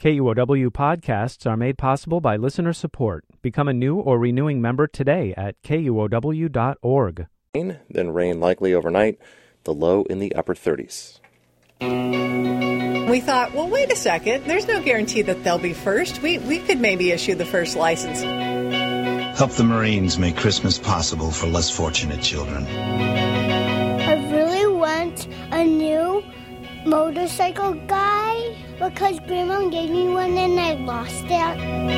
KUOW podcasts are made possible by listener support. Become a new or renewing member today at KUOW.org. Then rain likely overnight, the low in the upper 30s. We thought, well, wait a second. There's no guarantee that they'll be first. We could maybe issue the first license. Help the Marines make Christmas possible for less fortunate children. I really want a new motorcycle guy because Grandma gave me one and I lost it.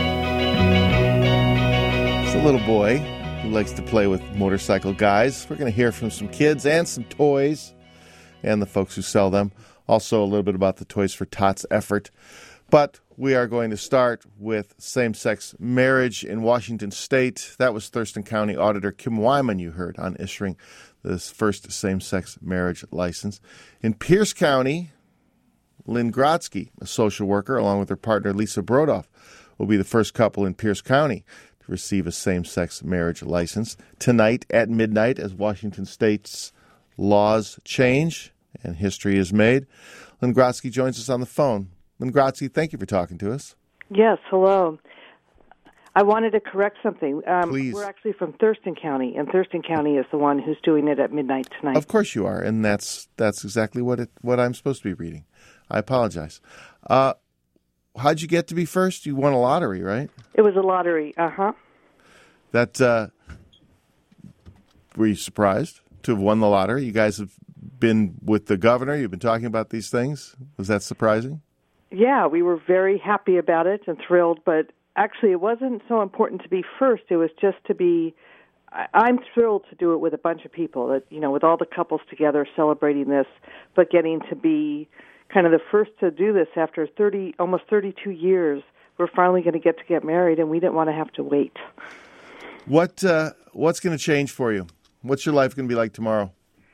It's a little boy who likes to play with motorcycle guys. We're going to hear from some kids and some toys and the folks who sell them. Also a little bit about the Toys for Tots effort. But we are going to start with same-sex marriage in Washington State. That was Thurston County Auditor Kim Wyman you heard on issuing this first same-sex marriage license. In Pierce County, Lynn Grotsky, a social worker, along with her partner Lisa Brodoff, will be the first couple in Pierce County to receive a same-sex marriage license tonight at midnight as Washington State's laws change and history is made. Lynn Grotsky joins us on the phone. Lynn Grotsky, thank you for talking to us. Yes, hello. I wanted to correct something. Please. We're actually from Thurston County, and Thurston County is the one who's doing it at midnight tonight. Of course you are, and that's exactly what I'm supposed to be reading. I apologize. How'd you get to be first? You won a lottery, right? It was a lottery, That, were you surprised to have won the lottery? You guys have been with the governor. You've been talking about these things. Was that surprising? Yeah, we were very happy about it and thrilled, but actually it wasn't so important to be first. It was just to be, I'm thrilled to do it with a bunch of people, that with all the couples together celebrating this, but getting to be kind of the first to do this after almost 32 years. We're finally going to get married, and we didn't want to have to wait. What's going to change for you? What's your life going to be like tomorrow?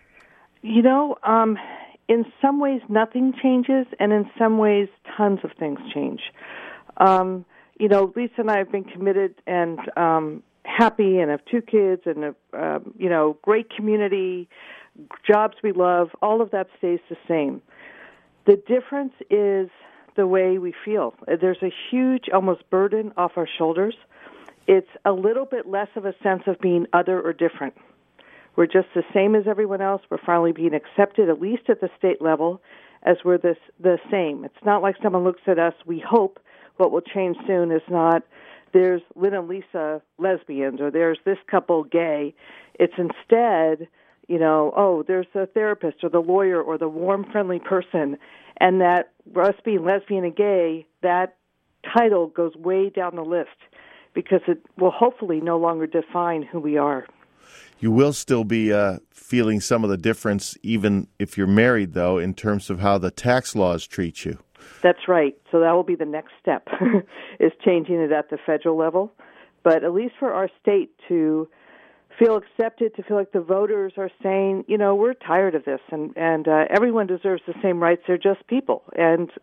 In some ways nothing changes, and in some ways tons of things change. Lisa and I have been committed and happy and have 2 kids and, great community, jobs we love. All of that stays the same. The difference is the way we feel. There's a huge, almost burden off our shoulders. It's a little bit less of a sense of being other or different. We're just the same as everyone else. We're finally being accepted, at least at the state level, as we're the same. It's not like someone looks at us. We hope what will change soon is not there's Lynn and Lisa lesbians or there's this couple gay. It's instead, there's the therapist or the lawyer or the warm, friendly person, and that us being lesbian and gay, that title goes way down the list because it will hopefully no longer define who we are. You will still be feeling some of the difference, even if you're married, though, in terms of how the tax laws treat you. That's right. So that will be the next step, is changing it at the federal level. But at least for our state to feel accepted, to feel like the voters are saying, we're tired of this, and everyone deserves the same rights. They're just people. And,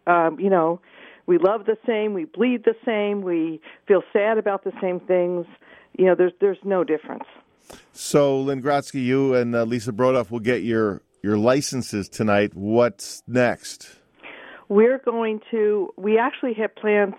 we love the same, we bleed the same, we feel sad about the same things. There's no difference. So, Lynn Grotsky, you and Lisa Brodoff will get your licenses tonight. What's next? We actually had plans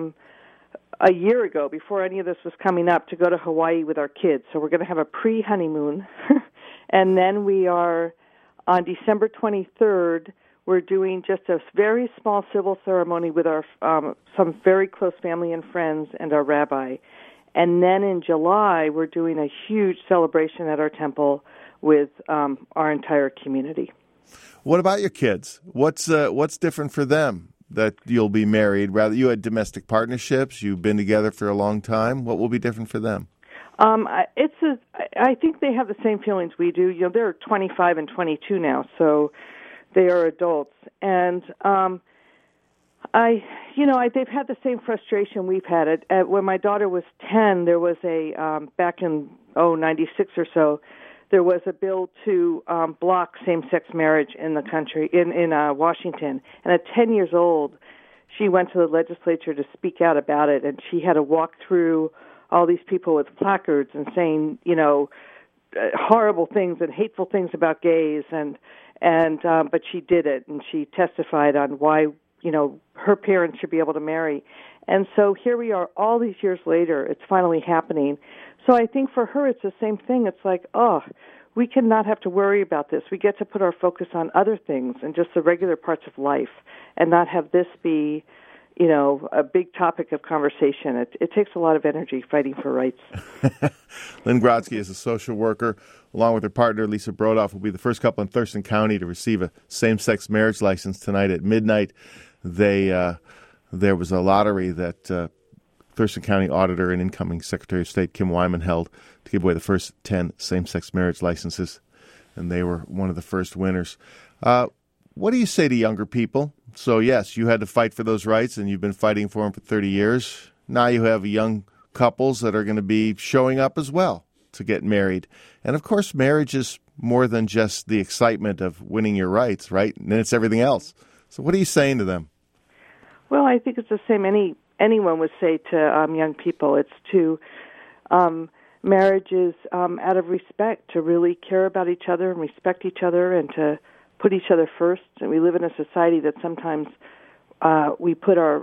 a year ago, before any of this was coming up, to go to Hawaii with our kids. So we're going to have a pre-honeymoon. And then we are, on December 23rd, we're doing just a very small civil ceremony with our some very close family and friends and our rabbi. And then in July, we're doing a huge celebration at our temple with our entire community. What about your kids? What's different for them that you'll be married? Rather, you had domestic partnerships. You've been together for a long time. What will be different for them? I think they have the same feelings we do. They're 25 and 22 now, so they are adults. And they've had the same frustration we've had. When my daughter was 10, there was back in 96 or so, there was a bill to block same-sex marriage in the country, in Washington. And at 10 years old, she went to the legislature to speak out about it, and she had to walk through all these people with placards and saying, horrible things and hateful things about gays, but she did it, and she testified on why her parents should be able to marry. And so here we are all these years later. It's finally happening. So I think for her it's the same thing. It's like, we cannot have to worry about this. We get to put our focus on other things and just the regular parts of life and not have this be, a big topic of conversation. It takes a lot of energy fighting for rights. Lynn Grodzki is a social worker. Along with her partner, Lisa Brodoff, will be the first couple in Thurston County to receive a same-sex marriage license tonight at midnight. There was a lottery that Thurston County Auditor and incoming Secretary of State Kim Wyman held to give away the first 10 same-sex marriage licenses, and they were one of the first winners. What do you say to younger people? So, yes, you had to fight for those rights, and you've been fighting for them for 30 years. Now you have young couples that are going to be showing up as well to get married. And, of course, marriage is more than just the excitement of winning your rights, right? And then it's everything else. So what are you saying to them? Well, I think it's the same anyone would say to young people. It's to marriage is out of respect, to really care about each other and respect each other and to put each other first. And we live in a society that sometimes we put our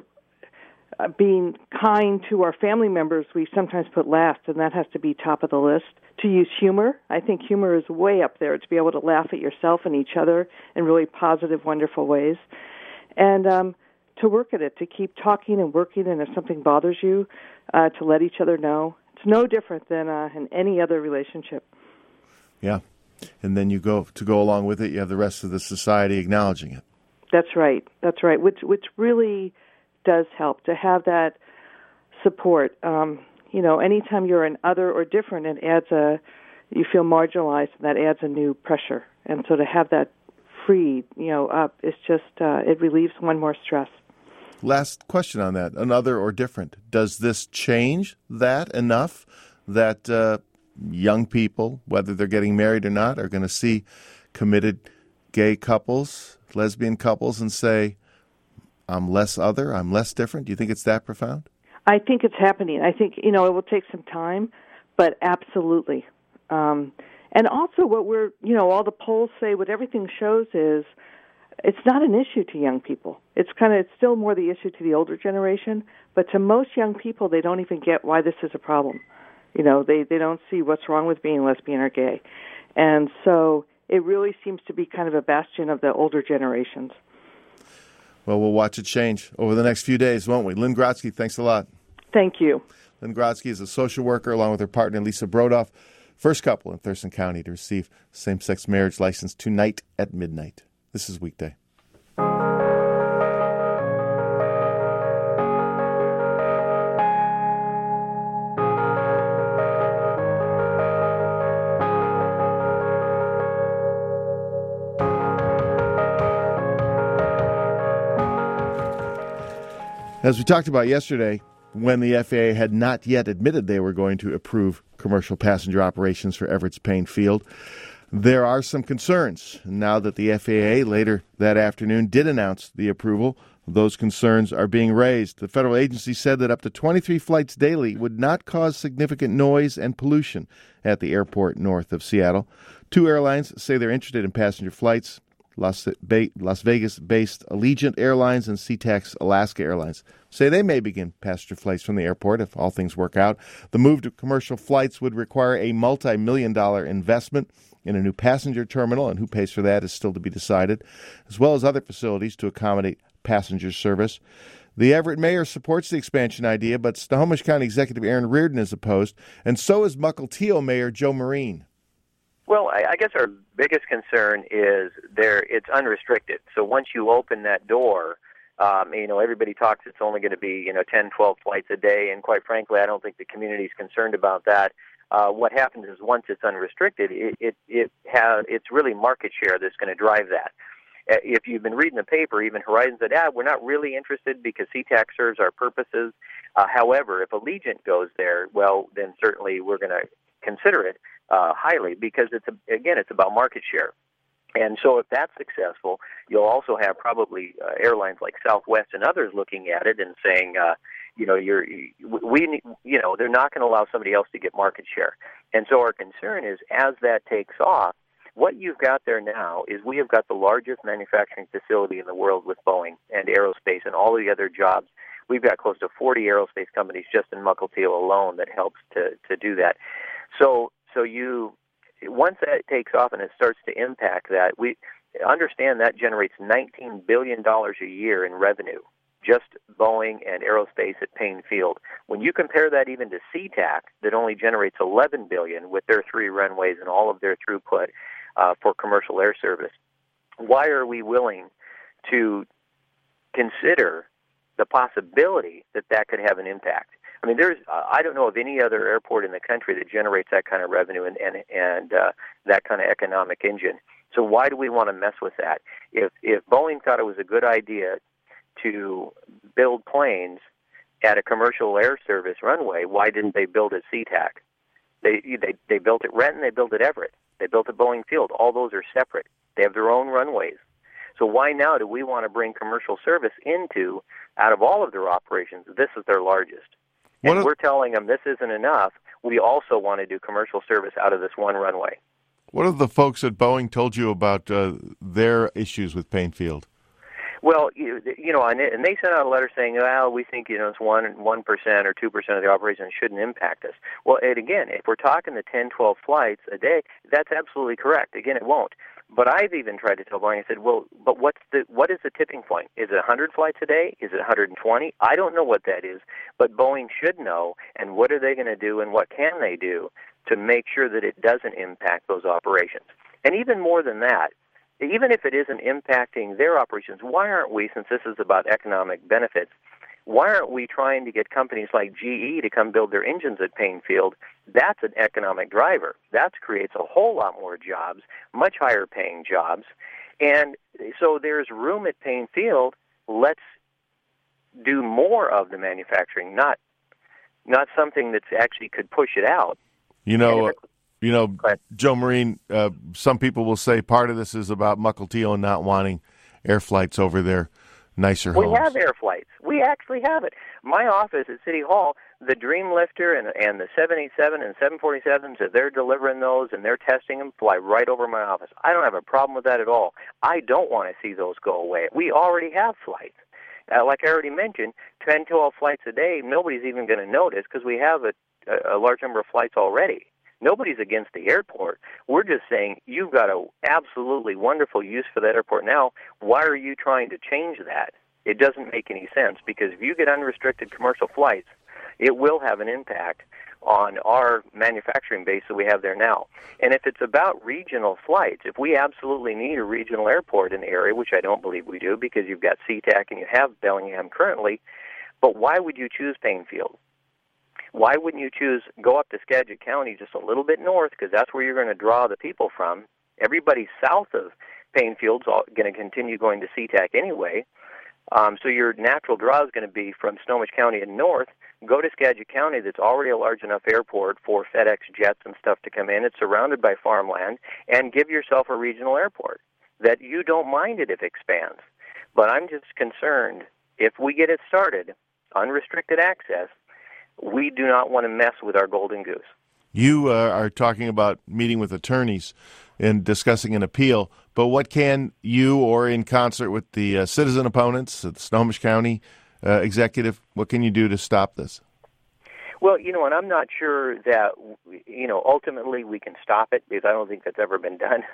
being kind to our family members, we sometimes put last, and that has to be top of the list. To use humor, I think humor is way up there, to be able to laugh at yourself and each other in really positive, wonderful ways. And to work at it, to keep talking and working, and if something bothers you, to let each other know. It's no different than in any other relationship. Yeah. And then you go along with it, you have the rest of the society acknowledging it. That's right. Which really does help to have that support. Anytime you're an other or different, it adds you feel marginalized, and that adds a new pressure. And so to have that freed, up, it's just, it relieves one more stress. Last question on that, another or different. Does this change that enough that young people, whether they're getting married or not, are going to see committed gay couples, lesbian couples, and say, I'm less other, I'm less different? Do you think it's that profound? I think it's happening. I think, it will take some time, but absolutely. And also what all the polls say, what everything shows is it's not an issue to young people. It's still more the issue to the older generation, but to most young people, they don't even get why this is a problem. They don't see what's wrong with being lesbian or gay. And so it really seems to be kind of a bastion of the older generations. Well, we'll watch it change over the next few days, won't we? Lynn Grodzki, thanks a lot. Thank you. Lynn Grodzki is a social worker along with her partner, Lisa Brodoff. First couple in Thurston County to receive same-sex marriage license tonight at midnight. This is Weekday. As we talked about yesterday, when the FAA had not yet admitted they were going to approve commercial passenger operations for Everett's Payne Field, there are some concerns. Now that the FAA later that afternoon did announce the approval, those concerns are being raised. The federal agency said that up to 23 flights daily would not cause significant noise and pollution at the airport north of Seattle. 2 airlines say they're interested in passenger flights. Las Vegas-based Allegiant Airlines and SeaTac Alaska Airlines say they may begin passenger flights from the airport if all things work out. The move to commercial flights would require a multi-million-dollar investment in a new passenger terminal, and who pays for that is still to be decided, as well as other facilities to accommodate passenger service. The Everett mayor supports the expansion idea, but Snohomish County Executive Aaron Reardon is opposed, and so is Mukilteo Mayor Joe Marine. Well, I guess our biggest concern is it's unrestricted. So once you open that door, everybody talks it's only going to be, 10, 12 flights a day. And quite frankly, I don't think the community is concerned about that. What happens is once it's unrestricted, it's really market share that's going to drive that. If you've been reading the paper, even Horizon said, we're not really interested because SeaTac serves our purposes. However, if Allegiant goes there, well, then certainly we're going to consider it highly because it's about market share. And so if that's successful, you'll also have probably airlines like Southwest and others looking at it and saying, they're not going to allow somebody else to get market share. And so our concern is as that takes off, What you've got there now is we have got the largest manufacturing facility in the world with Boeing and aerospace and all the other jobs. We've got close to 40 aerospace companies just in Mukilteo alone that helps to do that. So you, once that takes off and it starts to impact that, we understand that generates $19 billion a year in revenue, just Boeing and aerospace at Payne Field. When you compare that even to SeaTac, that only generates $11 billion with their 3 runways and all of their throughput for commercial air service, why are we willing to consider the possibility that that could have an impact? I mean, I don't know of any other airport in the country that generates that kind of revenue and that kind of economic engine. So why do we want to mess with that? If Boeing thought it was a good idea to build planes at a commercial air service runway, why didn't they build at SeaTac? They built at Renton, they built at Everett, they built at Boeing Field. All those are separate. They have their own runways. So why now do we want to bring commercial service into, out of all of their operations, this is their largest? And we're telling them this isn't enough. We also want to do commercial service out of this one runway. What have the folks at Boeing told you about their issues with Payne Field? Well, and they sent out a letter saying, well, we think, it's 1% or 2% of the operation shouldn't impact us. Well, and again, if we're talking the 10, 12 flights a day, that's absolutely correct. Again, it won't. But I've even tried to tell Boeing, I said, well, but what is the tipping point? Is it 100 flights a day? Is it 120? I don't know what that is, but Boeing should know, and what are they going to do and what can they do to make sure that it doesn't impact those operations? And even more than that, even if it isn't impacting their operations, why aren't we, since this is about economic benefits, why aren't we trying to get companies like GE to come build their engines at Payne Field? That's an economic driver. That creates a whole lot more jobs, much higher paying jobs. And so there's room at Payne Field. Let's do more of the manufacturing, not something that's actually could push it out. Joe Marine, some people will say part of this is about Mukilteo not wanting air flights over their nicer homes. We have air flights. We actually have it. My office at City Hall, the Dreamlifter and the 787 and 747s, if they're delivering those and they're testing them, fly right over my office. I don't have a problem with that at all. I don't want to see those go away. We already have flights. Like I already mentioned, 10, 12 flights a day, nobody's even going to notice because we have a large number of flights already. Nobody's against the airport. We're just saying you've got an absolutely wonderful use for that airport now. Why are you trying to change that? It doesn't make any sense, because if you get unrestricted commercial flights, it will have an impact on our manufacturing base that we have there now. And if it's about regional flights, if we absolutely need a regional airport in the area, which I don't believe we do because you've got SeaTac and you have Bellingham currently, but why would you choose Payne Field? Why wouldn't you go up to Skagit County just a little bit north, because that's where you're going to draw the people from. Everybody south of Payne Field's going to continue going to SeaTac anyway. So your natural draw is going to be from Snohomish County and north. Go to Skagit County, that's already a large enough airport for FedEx jets and stuff to come in. It's surrounded by farmland, and give yourself a regional airport that you don't mind it if it expands. But I'm just concerned, if we get it started, unrestricted access, we do not want to mess with our golden goose. You are talking about meeting with attorneys and discussing an appeal, but what can you, or in concert with the citizen opponents, the Snohomish County executive, what can you do to stop this? Well, and I'm not sure that, ultimately we can stop it, because I don't think that's ever been done.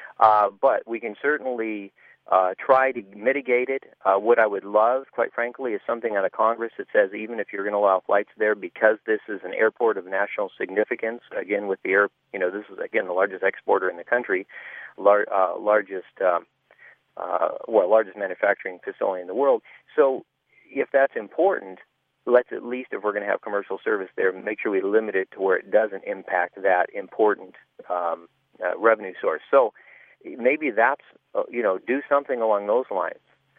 But we can certainly try to mitigate it. What I would love, quite frankly, is something out of Congress that says even if you're going to allow flights there, because this is an airport of national significance, again, with the this is, again, the largest exporter in the country, largest manufacturing facility in the world. So if that's important, let's at least, if we're going to have commercial service there, make sure we limit it to where it doesn't impact that important revenue source. So maybe that's, do something along those lines.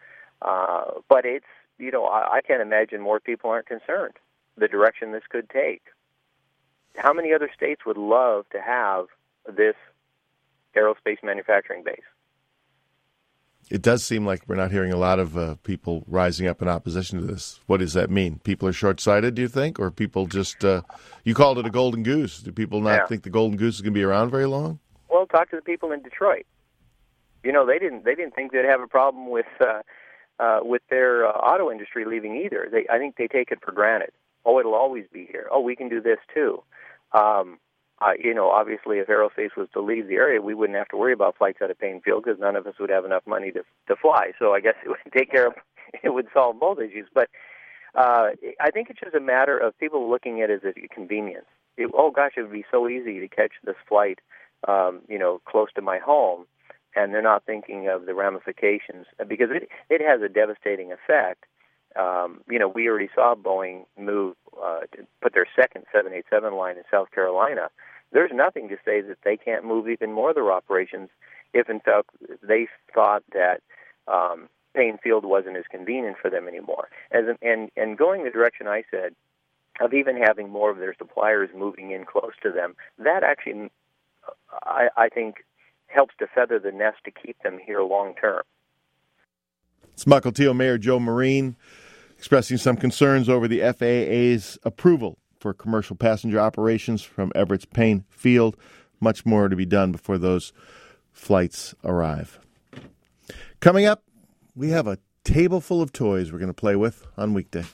But it's, I can't imagine more people aren't concerned the direction this could take. How many other states would love to have this aerospace manufacturing base? It does seem like we're not hearing a lot of people rising up in opposition to this. What does that mean? People are short-sighted, do you think? Or people just, you called it a golden goose. Do people not think the golden goose is going to be around very long? Well, talk to the people in Detroit. They didn't think they'd have a problem with their auto industry leaving either. I think they take it for granted. Oh, it'll always be here. Oh, we can do this too. Obviously, if aerospace was to leave the area, we wouldn't have to worry about flights out of Payne Field because none of us would have enough money to fly. So I guess it would solve both issues. But I think it's just a matter of people looking at it as a convenience. It would be so easy to catch this flight, close to my home, and they're not thinking of the ramifications because it has a devastating effect. We already saw Boeing move to put their second 787 line in South Carolina. There's nothing to say that they can't move even more of their operations if, in fact, they thought that Payne Field wasn't as convenient for them anymore. And going the direction I said, of even having more of their suppliers moving in close to them, that actually, I think, helps to feather the nest to keep them here long term. It's Mukilteo Mayor Joe Marine expressing some concerns over the FAA's approval for commercial passenger operations from Everett's Payne Field. Much more to be done before those flights arrive. Coming up, we have a table full of toys we're going to play with on weekday.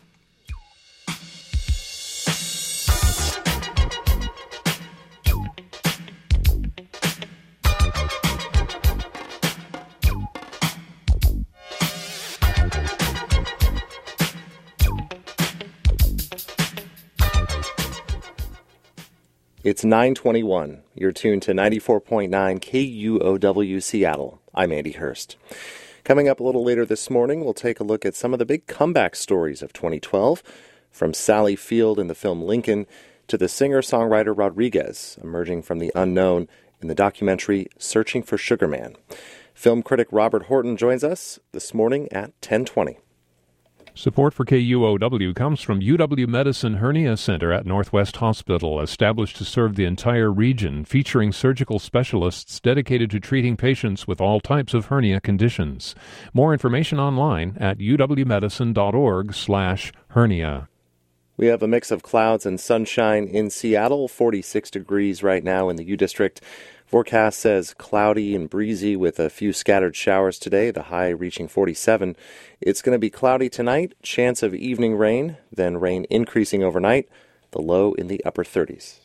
It's 9:21. You're tuned to 94.9 KUOW Seattle. I'm Andy Hurst. Coming up a little later this morning, we'll take a look at some of the big comeback stories of 2012, from Sally Field in the film Lincoln to the singer-songwriter Rodriguez, emerging from the unknown in the documentary Searching for Sugar Man. Film critic Robert Horton joins us this morning at 10:20. Support for KUOW comes from UW Medicine Hernia Center at Northwest Hospital, established to serve the entire region, featuring surgical specialists dedicated to treating patients with all types of hernia conditions. More information online at uwmedicine.org/hernia. We have a mix of clouds and sunshine in Seattle, 46 degrees right now in the U District. Forecast says cloudy and breezy with a few scattered showers today, the high reaching 47. It's going to be cloudy tonight, chance of evening rain, then rain increasing overnight, the low in the upper 30s.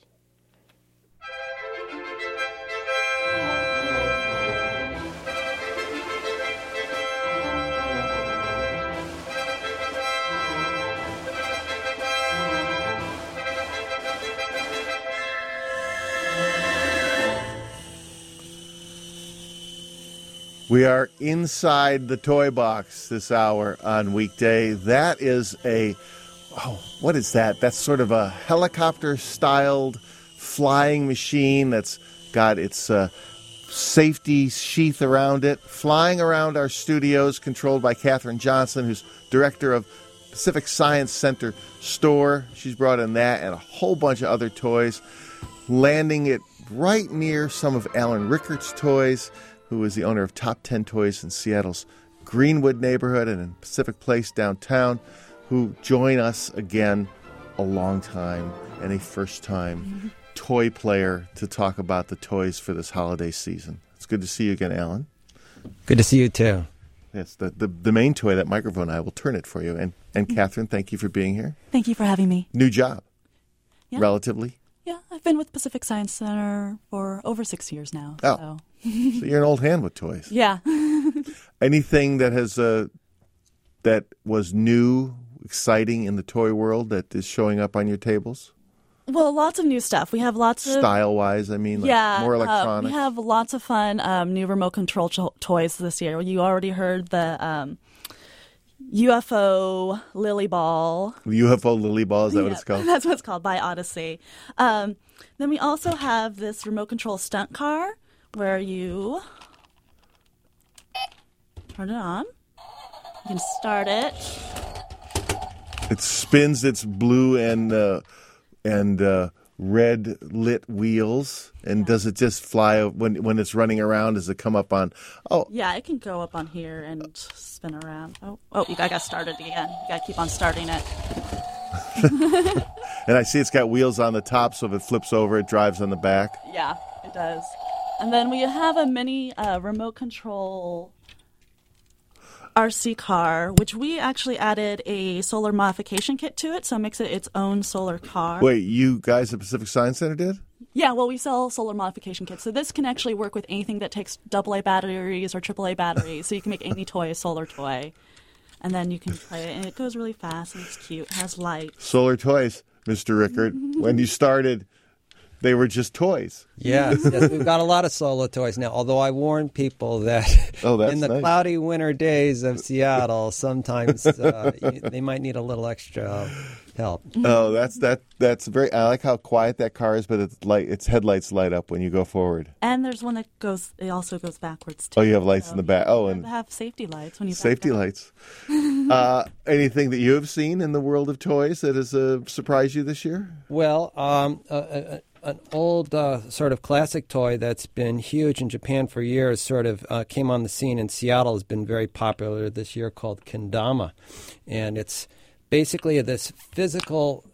We are inside the toy box this hour on weekday. That is what is that? That's sort of a helicopter-styled flying machine that's got its safety sheath around it, flying around our studios, controlled by Katherine Johnson, who's director of Pacific Science Center store. She's brought in that and a whole bunch of other toys, landing it right near some of Alan Rickert's toys, who is the owner of Top 10 Toys in Seattle's Greenwood neighborhood and in Pacific Place downtown, who join us again, a long time and a first-time toy player, to talk about the toys for this holiday season. It's good to see you again, Alan. Good to see you, too. Yes, the main toy, that microphone, I will turn it for you. And Katherine, thank you for being here. Thank you for having me. New job, yeah. Relatively. Yeah, I've been with Pacific Science Center for over 6 years now. Oh, so you're an old hand with toys. Yeah. Anything that has that was new, exciting in the toy world that is showing up on your tables? Well, lots of new stuff. We have lots of... Style-wise, I mean, more electronics. We have lots of fun new remote control toys this year. You already heard the UFO Lily Ball. UFO Lily Ball, is that what it's called? That's what it's called, by Odyssey. Then we also have this remote control stunt car where you turn it on. You can start it. It spins its blue and red lit wheels, and does it just fly when it's running around? Does it come up on? Oh, yeah, it can go up on here and spin around. Oh, I got started again. You got to keep on starting it. And I see it's got wheels on the top, so if it flips over, it drives on the back. Yeah, it does. And then we have a mini remote control RC car, which we actually added a solar modification kit to it, so it makes it its own solar car. Wait, you guys at Pacific Science Center did? Yeah, well, we sell solar modification kits. So this can actually work with anything that takes AA batteries or AAA batteries. So you can make any toy a solar toy. And then you can play it, and it goes really fast, and it's cute. It has lights. Solar toys, Mr. Rickard. When you started, they were just toys. Yes, we've got a lot of solar toys now, although I warn people that in the cloudy winter days of Seattle, sometimes they might need a little extra help. Oh, that's very. I like how quiet that car is, but its headlights light up when you go forward. And there's one that also goes backwards too. Oh, you have lights in the back. Oh, and have safety lights when you safety lights. Anything that you have seen in the world of toys that has surprised you this year? Well, an old sort of classic toy that's been huge in Japan for years sort of came on the scene in Seattle, has been very popular this year, called Kendama. And it's basically this physical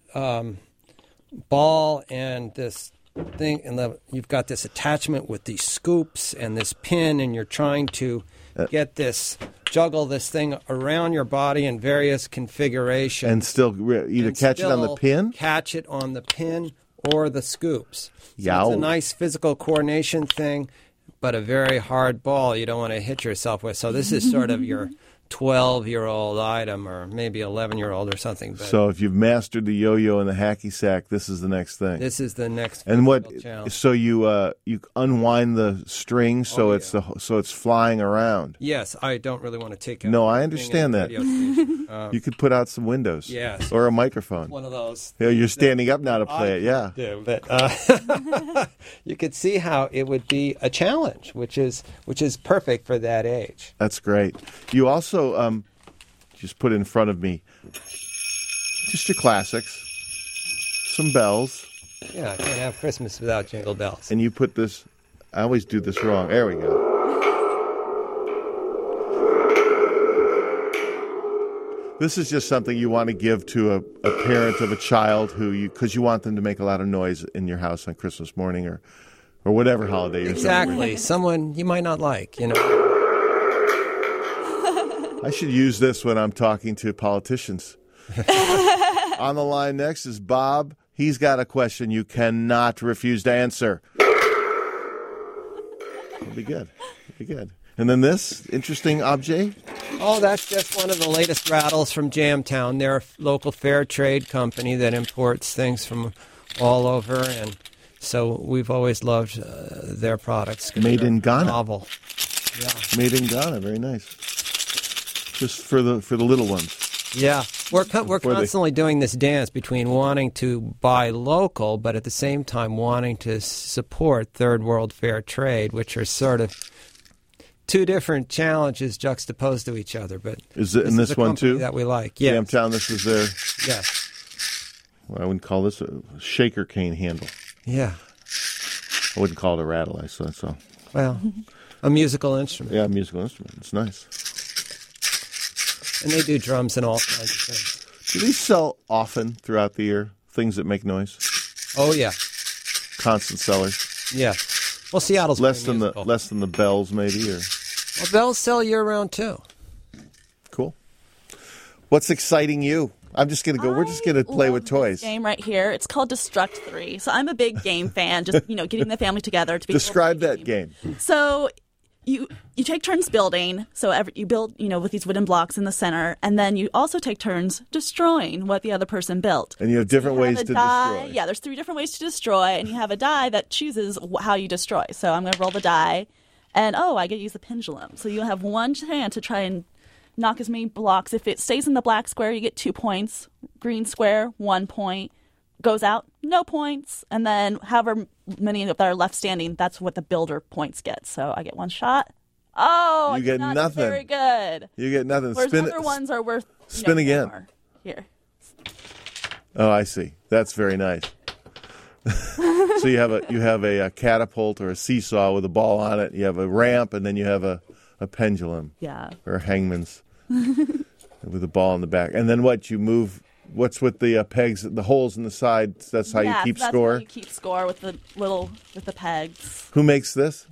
ball and this thing, and you've got this attachment with these scoops and this pin, and you're trying to juggle this thing around your body in various configurations. And still either catch it on the pin? Catch it on the pin or the scoops. So Yow. it's a nice physical coordination thing, but a very hard ball you don't want to hit yourself with. So this is sort of your 12-year-old item, or maybe 11-year-old or something. But so if you've mastered the yo-yo and the hacky sack, this is the next thing. This is the next. And challenge. So you unwind the string so it's flying around. Yes, I don't really want to take out. No, I understand that. You could put out some windows. Yes. Or a microphone. One of those. Yeah, you're standing up now to play it. Yeah. Do, but you could see how it would be a challenge, which is perfect for that age. That's great. You also just put in front of me just your classics, some bells. Yeah, I can't have Christmas without jingle bells. And you put this, I always do this wrong. There we go. This is just something you want to give to a parent of a child because you want them to make a lot of noise in your house on Christmas morning or whatever holiday you're celebrating. Exactly. Someone you might not like, I should use this when I'm talking to politicians. On the line next is Bob. He's got a question you cannot refuse to answer. It'll be good. And then this interesting object. Oh, that's just one of the latest rattles from Jamtown. They're a local fair trade company that imports things from all over, and so we've always loved their products. Made in Ghana. Novel. Yeah. Made in Ghana. Very nice. Just for the little ones. Yeah, we're constantly doing this dance between wanting to buy local, but at the same time wanting to support third world fair trade, which are sort of two different challenges juxtaposed to each other. But is it in this one too that we like? Yes. Jamtown. This is their. Yes. Well, I wouldn't call this a shaker cane handle. Yeah. I wouldn't call it a rattle. That's all. Well, a musical instrument. Yeah, a musical instrument. It's nice. And they do drums and all kinds of things. Do these sell often throughout the year? Things that make noise? Oh yeah. Constant sellers. Yeah. Well, Seattle's less than the bells, maybe, or. Well, bells sell year round too. Cool. What's exciting you? I'm just gonna go. We're just gonna play with toys. This game right here. It's called Destruct 3. So I'm a big game fan. Just getting the family together to be. Describe that game. So. You take turns building, so you build, with these wooden blocks in the center, and then you also take turns destroying what the other person built. And you have different ways to destroy. Yeah, there's 3 different ways to destroy, and you have a die that chooses how you destroy. So I'm going to roll the die, and I get to use the pendulum. So you have one chance to try and knock as many blocks. If it stays in the black square, you get 2 points. Green square, 1 point. Goes out, no points. And then however many that are left standing, that's what the builder points get. So I get 1 shot. Oh, you get nothing. Very good. You get nothing. Whereas other ones are worth spin again. More. Here. Oh, I see. That's very nice. So you have a catapult or a seesaw with a ball on it. You have a ramp, and then you have a pendulum. Yeah. Or a hangman's with a ball in the back. And then what? You move. What's with the pegs, the holes in the side? That's how you keep score. That's how you keep score with the pegs. Who makes this?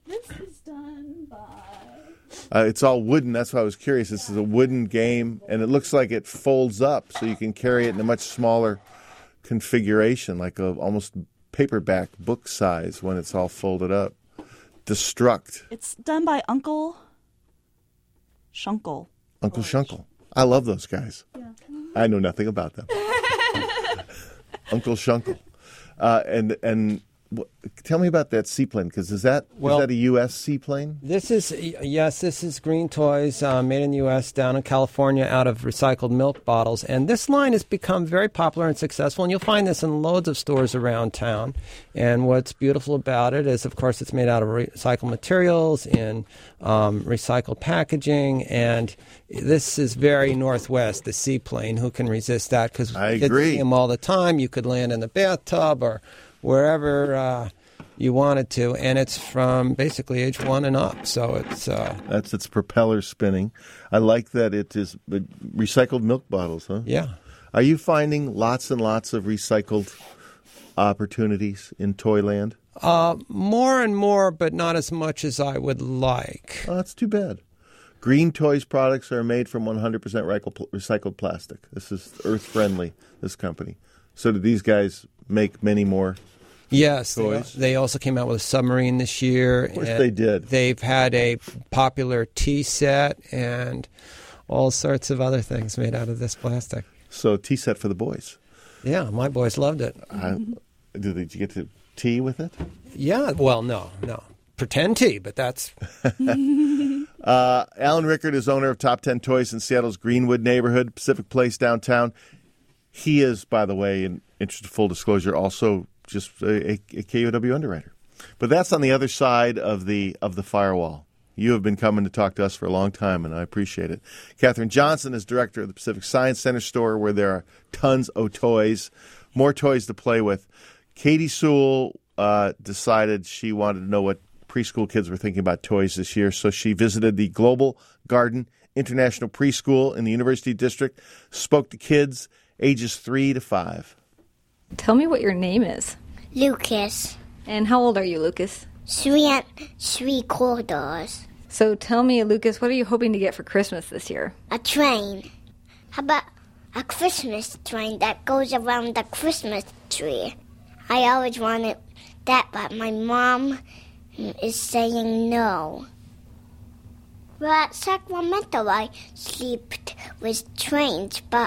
This is done by... It's all wooden. That's why I was curious. This is a wooden game, and it looks like it folds up, so you can carry it in a much smaller configuration, like a almost paperback book size when it's all folded up. Destruct. It's done by Uncle Shunkel. Uncle Shunkel. I love those guys. Yeah. I know nothing about them. Uncle Shunkel. And tell me about that seaplane, because is that a U.S. seaplane? This is Green Toys, made in the U.S. down in California out of recycled milk bottles. And this line has become very popular and successful, and you'll find this in loads of stores around town. And what's beautiful about it is, of course, it's made out of recycled materials in recycled packaging. And this is very Northwest, the seaplane. Who can resist that? Because I kids agree. see them all the time. You could land in the bathtub or wherever you wanted to, and it's from basically age 1 and up. So it's that's its propeller spinning. I like that it is recycled milk bottles, huh? Yeah. Are you finding lots and lots of recycled opportunities in Toyland? More and more, but not as much as I would like. Oh, that's too bad. Green Toys products are made from 100% recycled plastic. This is earth-friendly, this company. So do these guys make many more? Yes, toys? they also came out with a submarine this year. Of course they did. They've had a popular tea set and all sorts of other things made out of this plastic. So tea set for the boys. Yeah, my boys loved it. Did you get to tea with it? Yeah, well, no. Pretend tea, but that's... Alan Rickard is owner of Top 10 Toys in Seattle's Greenwood neighborhood, Pacific Place downtown. He is, by the way, in interest of full disclosure, also just a KUOW underwriter. But that's on the other side of the firewall. You have been coming to talk to us for a long time, and I appreciate it. Catherine Johnson is director of the Pacific Science Center store, where there are tons of toys, more toys to play with. Katie Sewell decided she wanted to know what preschool kids were thinking about toys this year, so she visited the Global Garden International Preschool in the University District, spoke to kids ages 3 to 5. Tell me what your name is. Lucas. And how old are you, Lucas? 3.75. So tell me, Lucas, what are you hoping to get for Christmas this year? A train. How about a Christmas train that goes around the Christmas tree? I always wanted that, but my mom is saying no. Well, at Sacramento, I slept with trains, but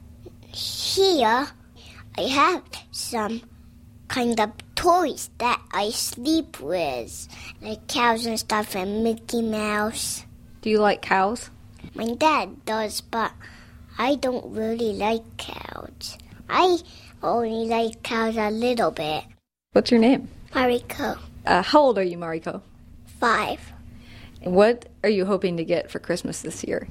here I have some kind of toys that I sleep with, like cows and stuff and Mickey Mouse. Do you like cows? My dad does, but I don't really like cows. I only like cows a little bit. What's your name? Mariko. How old are you, Mariko? 5. And what are you hoping to get for Christmas this year?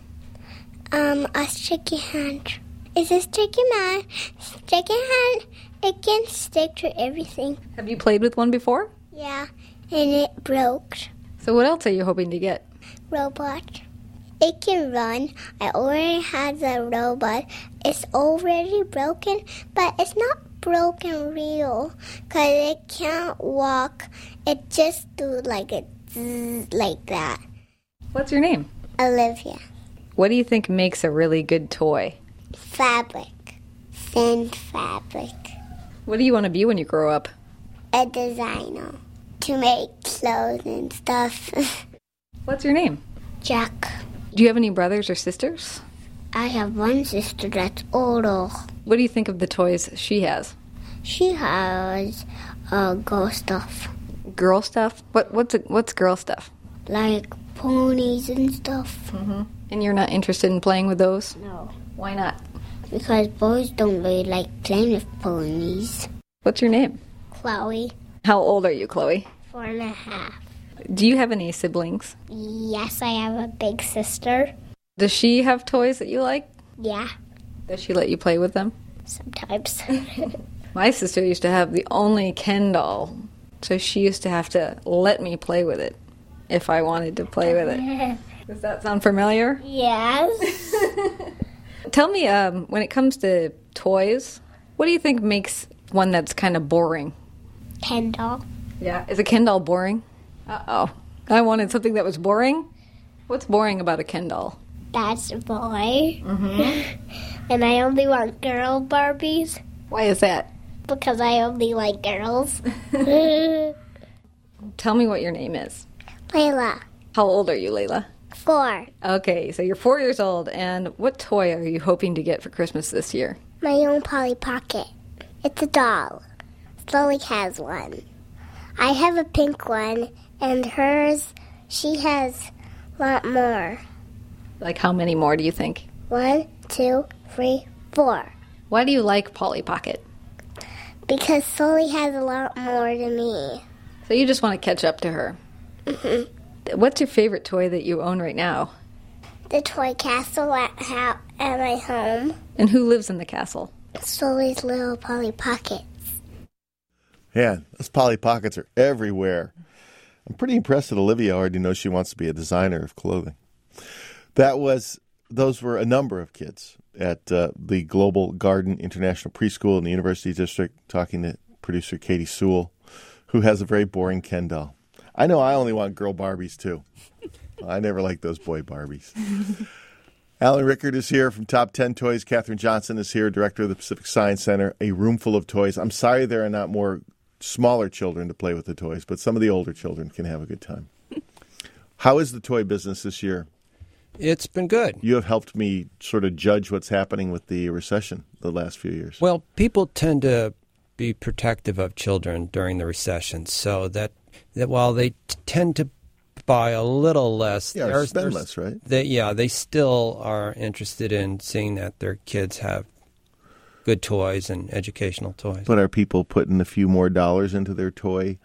A sticky hand. It's a sticky man. Sticky hand. It can stick to everything. Have you played with one before? Yeah, and it broke. So what else are you hoping to get? Robot. It can run. I already have the robot. It's already broken, but it's not broken real, because it can't walk. It just do like a zzz, like that. What's your name? Olivia. What do you think makes a really good toy? Fabric. Thin fabric. What do you want to be when you grow up? A designer. To make clothes and stuff. What's your name? Jack. Do you have any brothers or sisters? I have one sister that's older. What do you think of the toys she has? She has girl stuff. Girl stuff? What's girl stuff? Like ponies and stuff. Mm-hmm. And you're not interested in playing with those? No. Why not? Because boys don't really like playing with ponies. What's your name? Chloe. How old are you, Chloe? 4.5. Do you have any siblings? Yes, I have a big sister. Does she have toys that you like? Yeah. Does she let you play with them? Sometimes. My sister used to have the only Ken doll, so she used to have to let me play with it if I wanted to play with it. Does that sound familiar? Yes. Tell me, when it comes to toys, what do you think makes one that's kind of boring? Ken doll. Yeah. Is a Ken doll boring? Uh-oh. I wanted something that was boring. What's boring about a Ken doll? That's a boy. And I only want girl Barbies. Why is that? Because I only like girls. Tell me what your name is. Layla. How old are you, Layla? 4. Okay, so you're 4 years old, and what toy are you hoping to get for Christmas this year? My own Polly Pocket. It's a doll. Slowly has one. I have a pink one, and hers, she has a lot more. Like how many more do you think? 1, 2, 3, 4. Why do you like Polly Pocket? Because Slowly has a lot more than me. So you just want to catch up to her. What's your favorite toy that you own right now? The toy castle at my home. And who lives in the castle? Slowly's little Polly Pockets. Yeah, those Polly Pockets are everywhere. I'm pretty impressed that Olivia already knows she wants to be a designer of clothing. Those were a number of kids at the Global Garden International Preschool in the University District, talking to producer Katie Sewell, who has a very boring Ken doll. I know I only want girl Barbies, too. I never liked those boy Barbies. Alan Rickard is here from Top 10 Toys. Katherine Johnson is here, director of the Pacific Science Center, a room full of toys. I'm sorry there are not more smaller children to play with the toys, but some of the older children can have a good time. How is the toy business this year? It's been good. You have helped me sort of judge what's happening with the recession the last few years. Well, people tend to be protective of children during the recession, so that while they tend to buy a little less, spend less, right? They still are interested in seeing that their kids have good toys and educational toys. But are people putting a few more dollars into their toy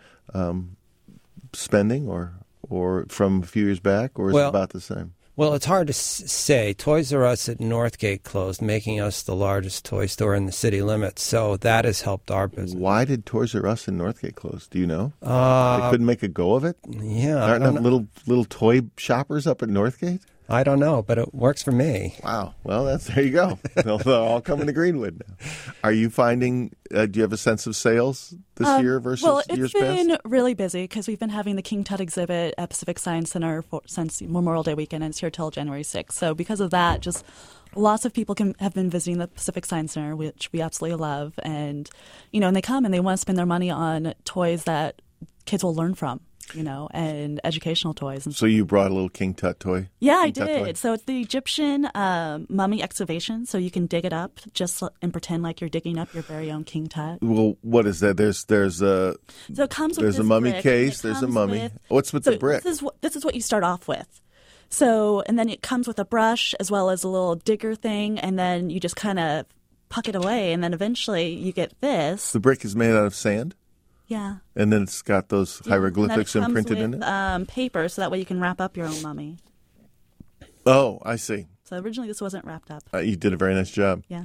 spending, or from a few years back, or is it about the same? Well, it's hard to say. Toys R Us at Northgate closed, making us the largest toy store in the city limits. So that has helped our business. Why did Toys R Us in Northgate close? Do you know? They couldn't make a go of it? Yeah. Aren't enough little toy shoppers up at Northgate? I don't know, but it works for me. Wow. Well, there you go. They'll all come into Greenwood now. Are you finding, do you have a sense of sales this year versus years past? Well, it's been really busy because we've been having the King Tut exhibit at Pacific Science Center since Memorial Day weekend, and it's here till January 6th. So because of that, just lots of people have been visiting the Pacific Science Center, which we absolutely love. And, and they come and they want to spend their money on toys that kids will learn from. And educational toys. So you brought a little King Tut toy? Yeah, I did. So it's the Egyptian mummy excavation. So you can dig it up and pretend like you're digging up your very own King Tut. Well, what is that? There's so it comes with there's a mummy case. There's a mummy. What's with the brick? This is what you start off with. So and then it comes with a brush as well as a little digger thing, and then you just kind of puck it away, and then eventually you get this. The brick is made out of sand? Yeah. And then it's got those hieroglyphics imprinted in it? Paper, so that way you can wrap up your own mummy. Oh, I see. So originally this wasn't wrapped up. You did a very nice job. Yeah.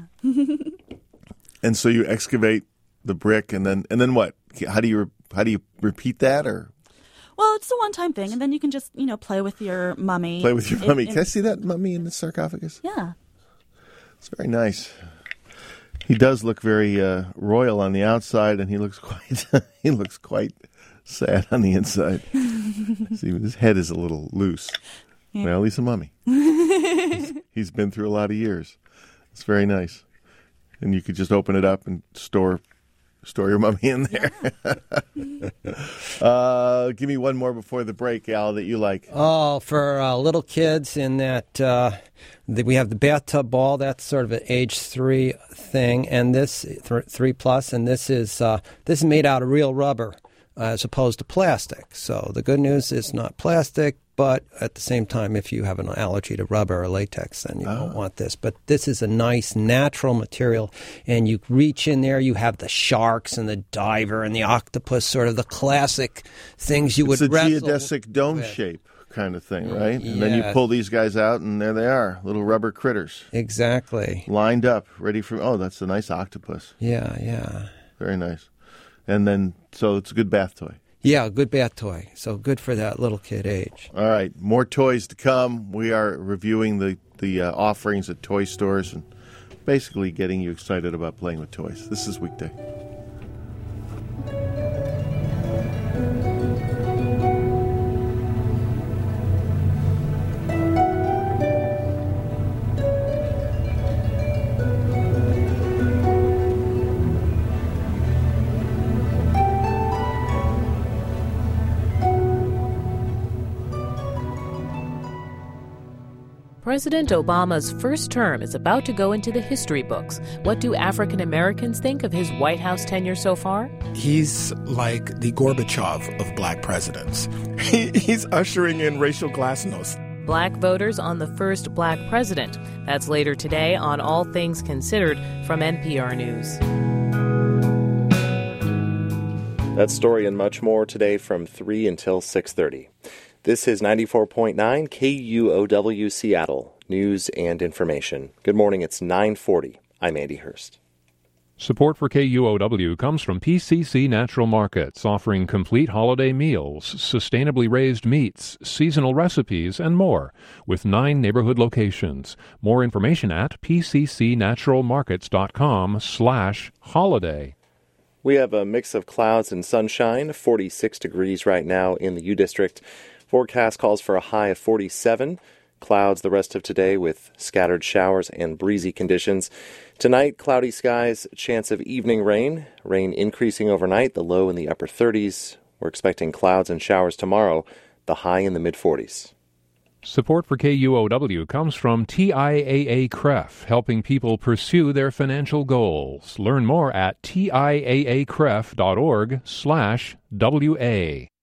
And so you excavate the brick, and then what? How do you repeat that, or? Well, it's a one-time thing, and then you can just play with your mummy. Play with your mummy. Can I see that mummy in the sarcophagus? Yeah. It's very nice. He does look very royal on the outside, and he looks quite sad on the inside. See, his head is a little loose. Yeah. Well, he's a mummy. He's been through a lot of years. It's very nice, and you could just open it up and store your mummy in there. Yeah. Give me one more before the break, Al, that you like. Oh, for little kids in that we have the bathtub ball. That's sort of an age 3 thing, and this 3+, and this is made out of real rubber as opposed to plastic. So the good news is not plastic, but at the same time, if you have an allergy to rubber or latex, then you don't want this. But this is a nice natural material, and you reach in there, you have the sharks and the diver and the octopus, sort of the classic things you would wrestle. It's a geodesic dome shape kind of thing, right? And then you pull these guys out, and there they are, little rubber critters. Exactly. Lined up, ready for, that's a nice octopus. Yeah. Very nice. And then, so it's a good bath toy. Yeah, good bath toy. So good for that little kid age. All right, more toys to come. We are reviewing the offerings at toy stores and basically getting you excited about playing with toys. This is Weekday. President Obama's first term is about to go into the history books. What do African Americans think of his White House tenure so far? He's like the Gorbachev of black presidents. He's ushering in racial glasnost. Black voters on the first black president. That's later today on All Things Considered from NPR News. That story and much more today from 3 until 6:30. This is 94.9 KUOW Seattle, news and information. Good morning, it's 9:40. I'm Andy Hurst. Support for KUOW comes from PCC Natural Markets, offering complete holiday meals, sustainably raised meats, seasonal recipes, and more, with 9 neighborhood locations. More information at pccnaturalmarkets.com/holiday. We have a mix of clouds and sunshine, 46 degrees right now in the U District. Forecast calls for a high of 47. Clouds the rest of today with scattered showers and breezy conditions. Tonight, cloudy skies, chance of evening rain. Rain increasing overnight, the low in the upper 30s. We're expecting clouds and showers tomorrow, the high in the mid-40s. Support for KUOW comes from TIAA-CREF, helping people pursue their financial goals. Learn more at tiaacref.org/WA.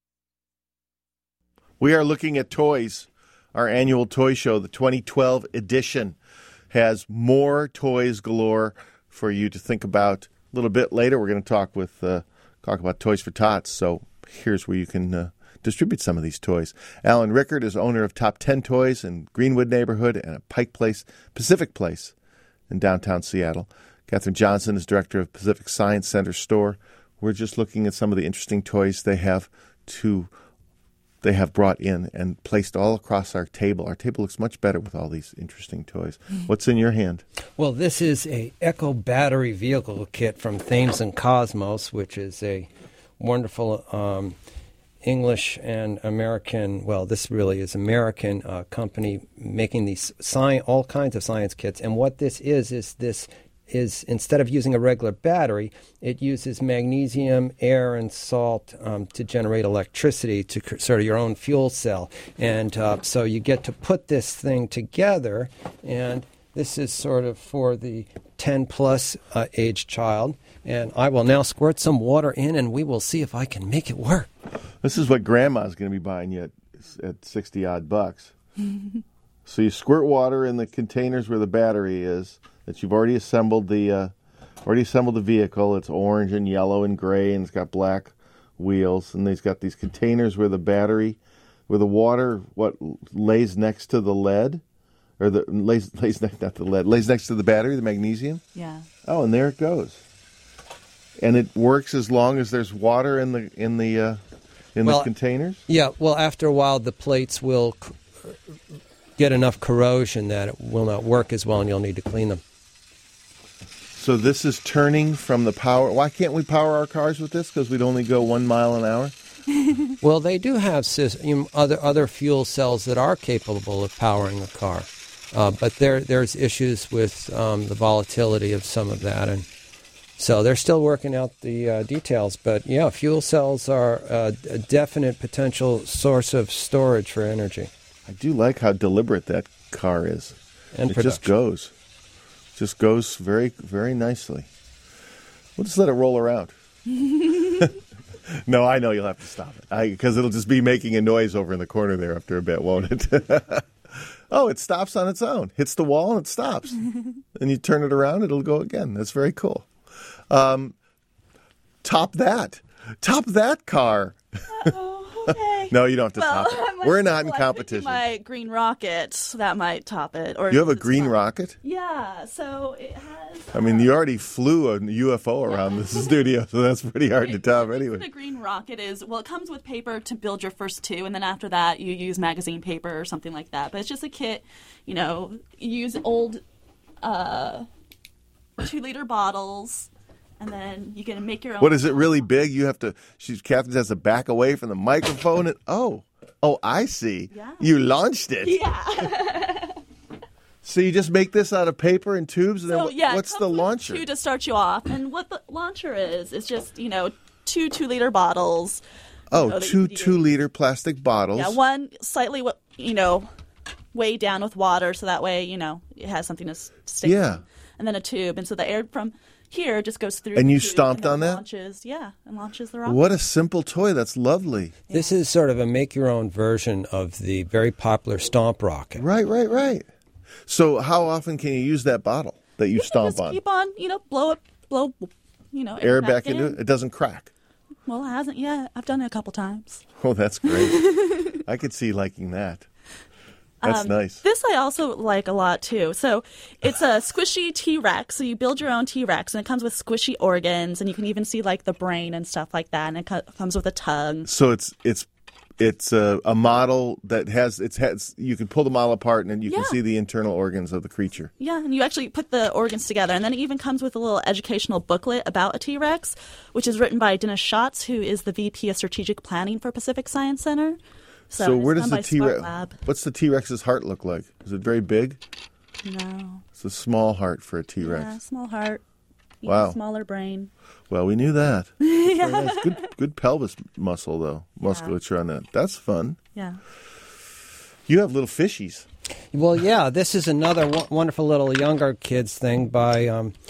We are looking at toys. Our annual toy show, the 2012 edition, has more toys galore for you to think about. A little bit later, we're going to talk about Toys for Tots. So here's where you can distribute some of these toys. Alan Rickard is owner of Top 10 Toys in Greenwood neighborhood and at Pike Place, Pacific Place in downtown Seattle. Catherine Johnson is director of Pacific Science Center store. We're just looking at some of the interesting toys they have brought in and placed all across our table. Our table looks much better with all these interesting toys. What's in your hand? Well, this is a Echo battery vehicle kit from Thames and Cosmos, which is a wonderful English and American, well, this really is American company making these all kinds of science kits. And what this is instead of using a regular battery, it uses magnesium, air, and salt to generate electricity to sort of your own fuel cell. And so you get to put this thing together, and this is sort of for the 10-plus age child. And I will now squirt some water in, and we will see if I can make it work. This is what Grandma's going to be buying you at $60-odd bucks. So you squirt water in the containers where the battery is, that you've already assembled the vehicle. It's orange and yellow and gray, and it's got black wheels. And they've got these containers where the water lays next to the lead, or lays next to the battery, the magnesium. Yeah. Oh, and there it goes. And it works as long as there's water in the containers. Yeah. Well, after a while, the plates will get enough corrosion that it will not work as well, and you'll need to clean them. So this is turning from the power. Why can't we power our cars with this? Because we'd only go 1 mile an hour? Well, they do have other fuel cells that are capable of powering a car. But there's issues with the volatility of some of that. And so they're still working out the details. But, yeah, fuel cells are a definite potential source of storage for energy. I do like how deliberate that car is. And it just goes. Just goes very, very nicely. We'll just let it roll around. No, I know you'll have to stop it. Because it'll just be making a noise over in the corner there after a bit, won't it? Oh, it stops on its own. Hits the wall and it stops. And you turn it around, it'll go again. That's very cool. Top that car. Okay. No, you don't have to top it. We're not in competition. My green rocket, that might top it. Or you have a green rocket? Yeah, so it has... I mean, you already flew a UFO around the studio, so that's pretty hard to top anyway. The green rocket is, well, it comes with paper to build your first 2, and then after that you use magazine paper or something like that. But it's just a kit, you use old 2-liter bottles... And then you can make your own. What, is it really big? You have to. Catherine has to back away from the microphone. And oh, I see. Yeah. You launched it. Yeah. So you just make this out of paper and tubes, and then what's the launcher? 2 to start you off, and what the launcher is just 2 2-liter bottles. Oh, 2 2-liter plastic bottles. Yeah, one slightly weighed down with water, so that way, it has something to stick. Yeah. And then a tube. And so the air from here just goes through. And the you tube stomped and on that? launches, and launches the rocket. What a simple toy. That's lovely. This is sort of a make-your-own version of the very popular Stomp Rocket. Right. So how often can you use that bottle that you stomp just on? keep on, blow, Air back into it? It doesn't crack. Well, it hasn't yet. I've done it a couple times. Oh, that's great. I could see liking that. That's nice. This I also like a lot, too. So it's a squishy T-Rex. So you build your own T-Rex, and it comes with squishy organs, and you can even see, like, the brain and stuff like that, and it comes with a tongue. So it's a model that has you can pull the model apart, and then you can see the internal organs of the creature. Yeah, and you actually put the organs together. And then it even comes with a little educational booklet about a T-Rex, which is written by Dennis Schatz, who is the VP of Strategic Planning for Pacific Science Center. So where does the T-Rex? What's the T-Rex's heart look like? Is it very big? No. It's a small heart for a T-Rex. Yeah, small heart. Wow. Smaller brain. Well, we knew that. Yeah. Very nice. Good pelvis muscle, though. Musculature on that. That's fun. Yeah. You have little fishies. Well, yeah, this is another wonderful little younger kids thing by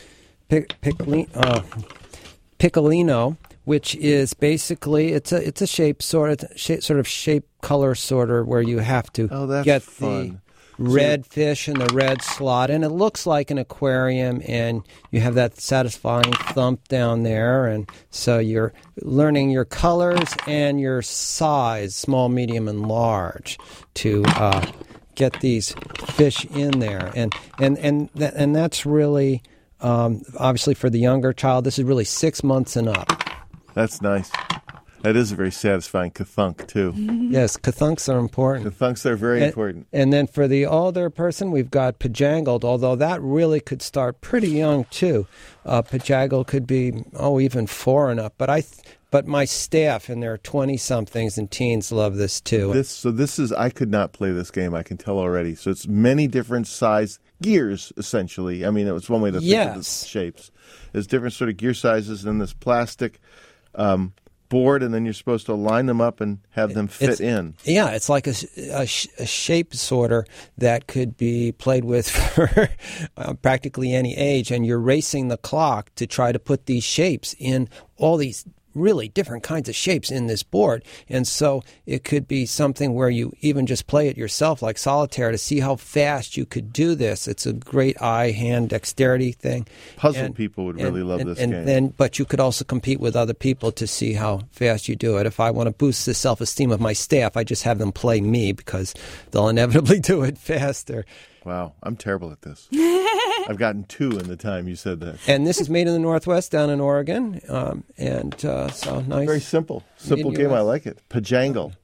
Piccolino, which is basically it's a shape color sorter where you have to get fun. the red fish in the red slot, and it looks like an aquarium, and you have that satisfying thump down there, and so you're learning your colors and your size, small, medium, and large, to get these fish in there, and that's really obviously for the younger child. This is really 6 months and up. That's nice. That is a very satisfying kathunk, too. Yes, kathunks are important. Kathunks are very important. And then for the older person, we've got pajangled, although that really could start pretty young, too. Pajangled could be, even 4 and up. But my staff and their 20-somethings and teens love this, too. I could not play this game, I can tell already. So it's many different size gears, essentially. I mean, it was one way to think of the shapes. There's different sort of gear sizes, and this plastic board, and then you're supposed to line them up and have them fit in. Yeah, it's like a shape sorter that could be played with for practically any age, and you're racing the clock to try to put these shapes in all these really different kinds of shapes in this board. And so it could be something where you even just play it yourself, like solitaire, to see how fast you could do this. It's a great eye-hand dexterity thing. Puzzle people would really love this game. But you could also compete with other people to see how fast you do it. If I want to boost the self-esteem of my staff, I just have them play me because they'll inevitably do it faster. Wow, I'm terrible at this. I've gotten 2 in the time you said that. And this is made in the Northwest down in Oregon. So nice. Very simple. Simple game. I like it. Pajaggle.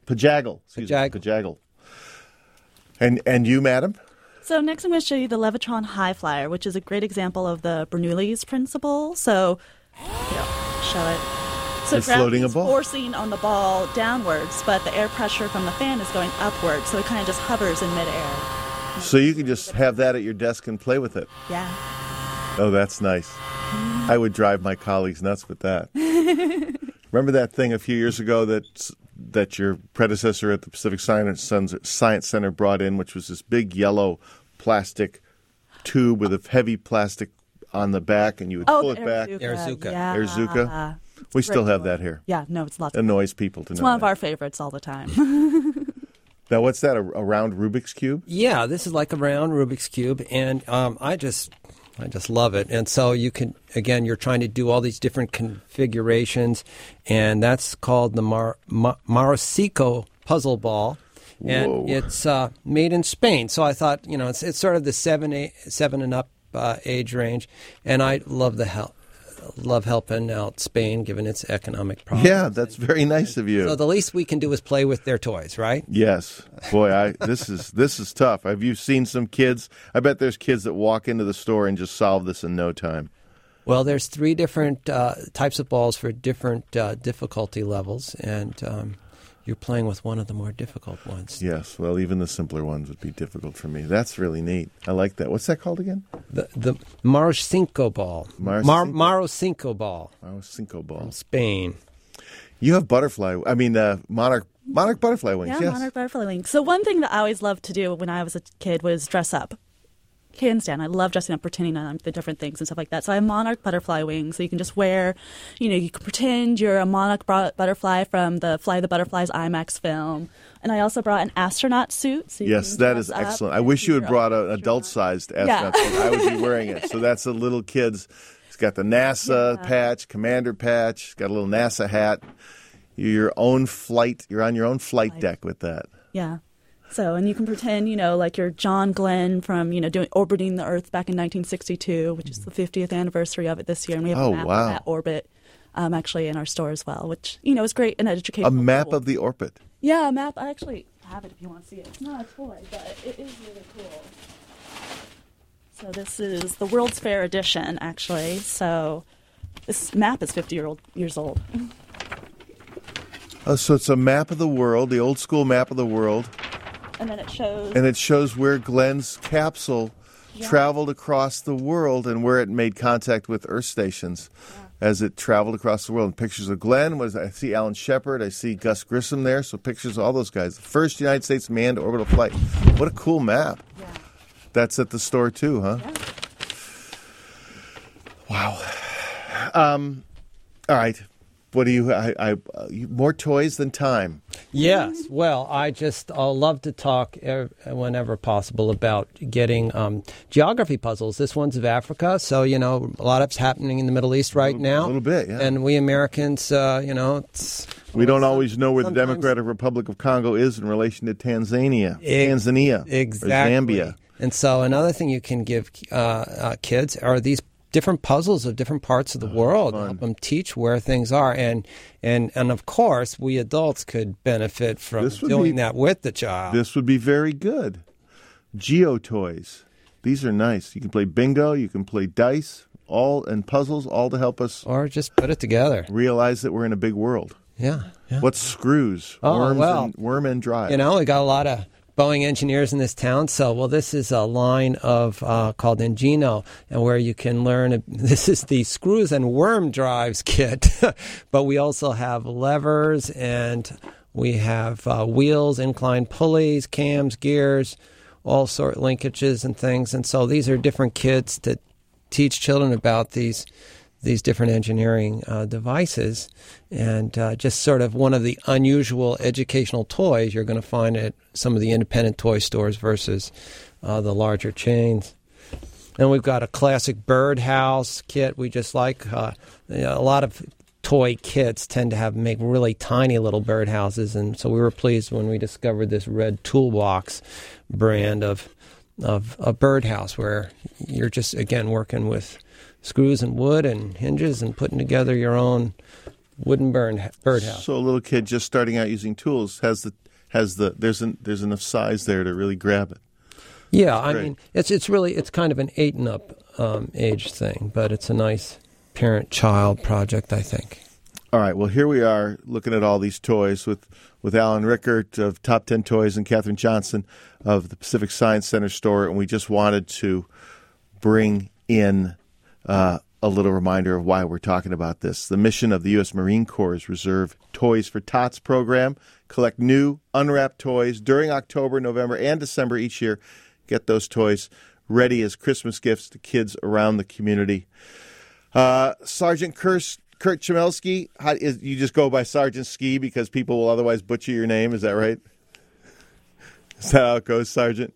And you, madam? So next I'm going to show you the Levitron High Flyer, which is a great example of the Bernoulli's principle. So, show it. So it's floating a ball. Forcing on the ball downwards, but the air pressure from the fan is going upwards, so it kind of just hovers in midair. So you can just have that at your desk and play with it. Yeah. Oh, that's nice. I would drive my colleagues nuts with that. Remember that thing a few years ago that your predecessor at the Pacific Science Center brought in, which was this big yellow plastic tube with a heavy plastic on the back, and you would pull it back. Airzuka. Yeah. Airzuka. We still have that here. Yeah, no, it's lots. Annoys people to know. It's one of our favorites all the time. Now, what's that? A round Rubik's Cube? Yeah, this is like a round Rubik's Cube, and I just love it. And so you can, again, you're trying to do all these different configurations, and that's called the Marosico puzzle ball. And Whoa. It's made in Spain. So I thought, it's sort of the 7 and up age range, and I love helping out Spain given its economic problems. Yeah, that's very nice of you. So the least we can do is play with their toys, right? Yes. Boy, this is tough. Have you seen some kids? I bet there's kids that walk into the store and just solve this in no time. Well, there's 3 different types of balls for different difficulty levels, and you're playing with one of the more difficult ones. Yes. Well, even the simpler ones would be difficult for me. That's really neat. I like that. What's that called again? The Marosico ball. Marosico ball. Marosico ball. From Spain. You have monarch butterfly wings. Yeah, yes. monarch butterfly wings. So one thing that I always loved to do when I was a kid was dress up. Hands down, I love dressing up, pretending on the different things and stuff like that. So I have monarch butterfly wings, so you can just wear, you can pretend you're a monarch butterfly from the Fly the Butterflies IMAX film. And I also brought an astronaut suit. So yes, that is excellent. I wish you had brought an adult-sized astronaut suit. I would be wearing it. So that's a little kid's. It's got the NASA patch, commander patch. It's got a little NASA hat. You're on your own flight deck with that. Yeah. So, and you can pretend, like you're John Glenn from, orbiting the Earth back in 1962, which is the 50th anniversary of it this year. And we have a map of that orbit actually in our store as well, which, is great and educational. A map of the orbit? Yeah, a map. I actually have it if you want to see it. It's not a toy, but it is really cool. So this is the World's Fair edition, actually. So this map is 50 years old. Oh, so it's a map of the world, the old school map of the world. And then it shows where Glenn's capsule traveled across the world and where it made contact with Earth stations as it traveled across the world. And pictures of Glenn I see Alan Shepard, I see Gus Grissom there, so pictures of all those guys. The first United States manned orbital flight. What a cool map. Yeah. That's at the store too, huh? Yeah. Wow. All right. What do you more toys than time? Yes. Well, I'll love to talk whenever possible about getting geography puzzles. This one's of Africa, so, a lot of it's happening in the Middle East right now. A little bit, yeah. And we Americans, we don't always know where the Democratic Republic of Congo is in relation to Tanzania. Exactly. Or Zambia. And so another thing you can give kids are these different puzzles of different parts of the world, help them teach where things are, and of course we adults could benefit from doing that with the child. This would be very good. Geo toys, these are nice. You can play bingo, you can play dice, and puzzles, all to help us, or just put it together. Realize that we're in a big world. Yeah. What's screws? Worm and drive. We got a lot of Boeing engineers in this town. So, this is a line of called Engino, and where you can learn. This is the screws and worm drives kit, but we also have levers, and we have wheels, inclined pulleys, cams, gears, all sort of linkages and things. And so these are different kits to teach children about these different engineering devices, and just sort of one of the unusual educational toys you're going to find at some of the independent toy stores versus the larger chains. And we've got a classic birdhouse kit. We just like a lot of toy kits tend to make really tiny little birdhouses, and so we were pleased when we discovered this Red Toolbox brand of a birdhouse where you're just, again, working with screws and wood and hinges and putting together your own wooden birdhouse. So a little kid just starting out using tools there's enough size there to really grab it. Yeah, I mean it's kind of an 8 and up age thing, but it's a nice parent-child project, I think. All right, well, here we are looking at all these toys with Alan Rickert of Top 10 Toys and Katherine Johnson of the Pacific Science Center store, and we just wanted to bring in a little reminder of why we're talking about this. The mission of the U.S. Marine Corps' Reserve Toys for Tots program. Collect new, unwrapped toys during October, November, and December each year. Get those toys ready as Christmas gifts to kids around the community. Sergeant Kurt Chmielewski, you just go by Sergeant Ski because people will otherwise butcher your name. Is that right? Is that how it goes, Sergeant?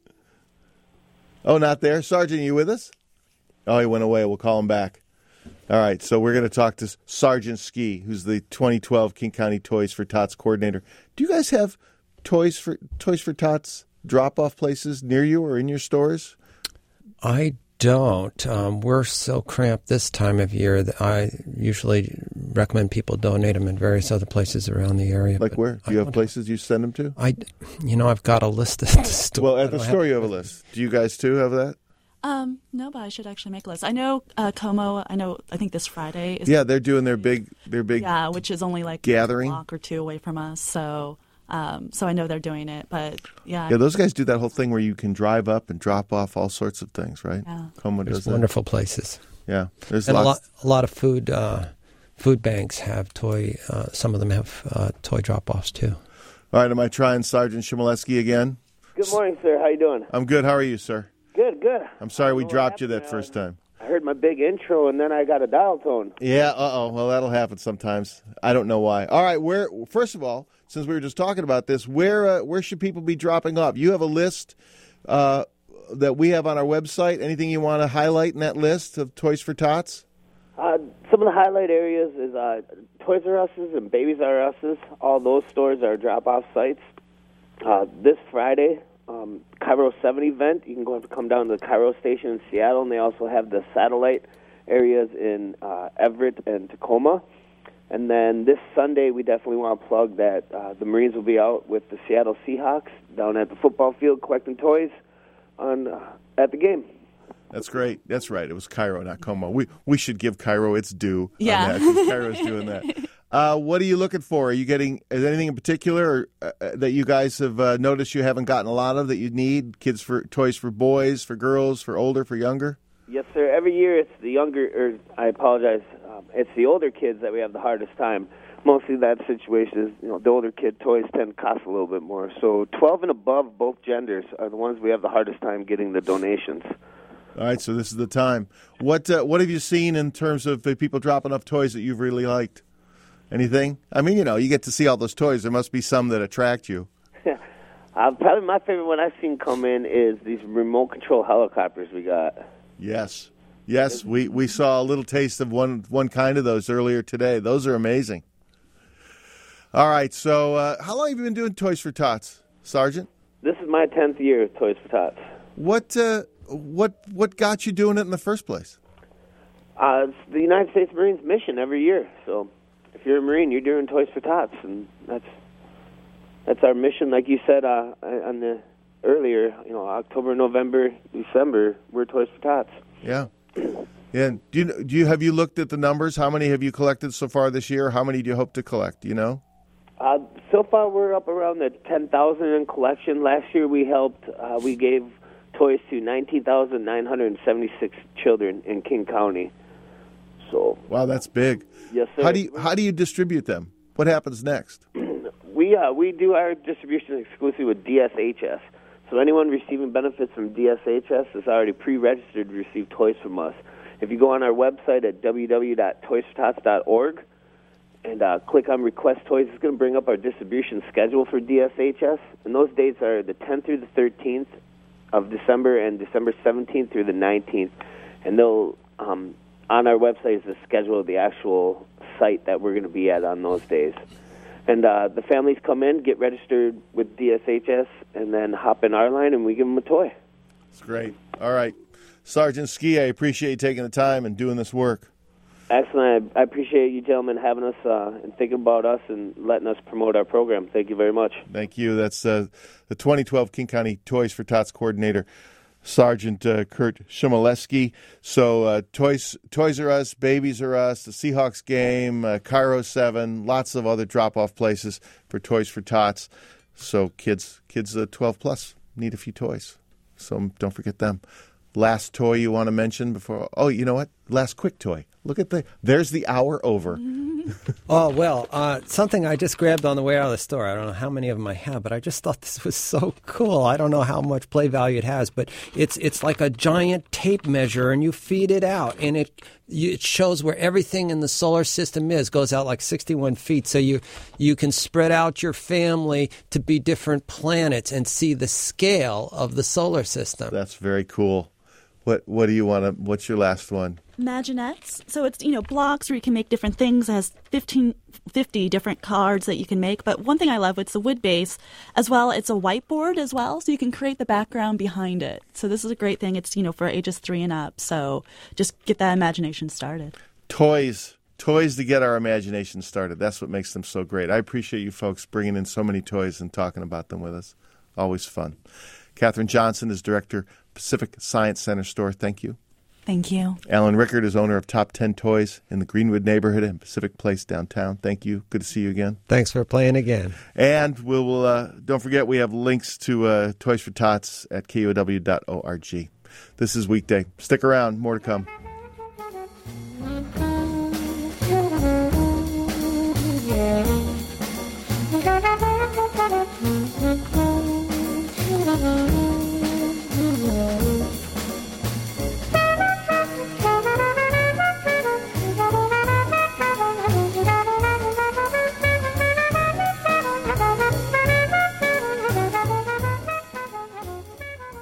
Oh, not there? Sergeant, are you with us? Oh, he went away. We'll call him back. All right, so we're going to talk to Sergeant Ski, who's the 2012 King County Toys for Tots coordinator. Do you guys have Toys for Tots drop-off places near you or in your stores? I don't. We're so cramped this time of year that I usually recommend people donate them in various other places around the area. Like where? Do you have places you send them to? I've got a list at the store. Well, at the store you have a list. Do you guys too have that? No, but I should actually make a list. I know Como. I think this Friday is. Yeah, they're doing their big. Yeah, which is only like gathering. A block or two away from us. So I know they're doing it. But yeah. Yeah, those guys do that whole thing where you can drive up and drop off all sorts of things, right? Yeah. Como does that. Wonderful places. Yeah, there's and a lot of food food banks have some of them have toy drop-offs too. All right, am I trying Sergeant Chmielewski again? Good morning, sir. How you doing? I'm good. How are you, sir? Good, good. I'm sorry we dropped you that first time. I heard my big intro, and then I got a dial tone. Yeah, well, that'll happen sometimes. I don't know why. All right, first of all, since we were just talking about this, where should people be dropping off? You have a list that we have on our website. Anything you want to highlight in that list of Toys for Tots? Some of the highlight areas is Toys R Us's and Babies R Us's. All those stores are drop-off sites. This Friday, Cairo 7 event, you can go have to come down to the Cairo station in Seattle, and they also have the satellite areas in Everett and Tacoma. And then this Sunday, we definitely want to plug that the Marines will be out with the Seattle Seahawks down at the football field collecting toys at the game. That's great. That's right. It was Cairo, not Como. We should give Cairo its due. Yeah. On that, 'cause Cairo's doing that. What are you looking for? Is there anything in particular that you guys have noticed you haven't gotten a lot of that you need? Toys for boys, for girls, for older, for younger? Yes, sir. Every year it's the it's the older kids that we have the hardest time. Mostly that situation is, the older kid toys tend to cost a little bit more. So 12 and above, both genders, are the ones we have the hardest time getting the donations. All right, so this is the time. What have you seen in terms of the people dropping off toys that you've really liked? Anything? I mean, you get to see all those toys. There must be some that attract you. Probably my favorite one I've seen come in is these remote control helicopters we got. Yes, we saw a little taste of one kind of those earlier today. Those are amazing. All right, so how long have you been doing Toys for Tots, Sergeant? This is my 10th year of Toys for Tots. What got you doing it in the first place? It's the United States Marines mission every year. So if you're a Marine, you're doing Toys for Tots, and that's our mission. Like you said on the earlier, October, November, December, we're Toys for Tots. Yeah. And have you looked at the numbers? How many have you collected so far this year? How many do you hope to collect? Do you know? So far, we're up around the 10,000 in collection. Last year, we gave toys to 19,976 children in King County. So wow, that's big. Yes, sir. How do you distribute them? What happens next? We do our distribution exclusively with DSHS. So anyone receiving benefits from DSHS is already pre-registered to receive toys from us. If you go on our website at www.toysfortots.org and click on Request Toys, it's going to bring up our distribution schedule for DSHS. And those dates are the 10th through the 13th of December and December 17th through the 19th. And they'll on our website is the schedule of the actual site that we're going to be at on those days. And the families come in, get registered with DSHS, and then hop in our line, and we give them a toy. That's great. All right. Sergeant Ski, I appreciate you taking the time and doing this work. Excellent. I appreciate you gentlemen having us and thinking about us and letting us promote our program. Thank you very much. Thank you. That's the 2012 King County Toys for Tots coordinator, Sergeant Kurt Chmielewski. So Toys R Us, Babies R Us, the Seahawks game, Cairo 7, lots of other drop-off places for Toys for Tots. So kids 12 plus need a few toys. So don't forget them. Last toy you want to mention before? Oh, you know what? Last quick toy. Look at there's the hour over. Oh, well, something I just grabbed on the way out of the store. I don't know how many of them I have, but I just thought this was so cool. I don't know how much play value it has, but it's like a giant tape measure, and you feed it out, and it shows where everything in the solar system is. Goes out like 61 feet, so you can spread out your family to be different planets and see the scale of the solar system. That's very cool. What do you want to? What's your last one? Imaginettes. So it's, blocks where you can make different things. It has 50 different cards that you can make. But one thing I love, it's the wood base as well. It's a whiteboard as well, so you can create the background behind it. So this is a great thing. It's, for ages 3 and up. So just get that imagination started. Toys to get our imagination started. That's what makes them so great. I appreciate you folks bringing in so many toys and talking about them with us. Always fun. Catherine Johnson is director, Pacific Science Center store. Thank you. Thank you. Alan Rickard is owner of Top 10 Toys in the Greenwood neighborhood and Pacific Place downtown. Thank you. Good to see you again. Thanks for playing again. And we'll don't forget we have links to Toys for Tots at KUOW.org. This is Weekday. Stick around. More to come.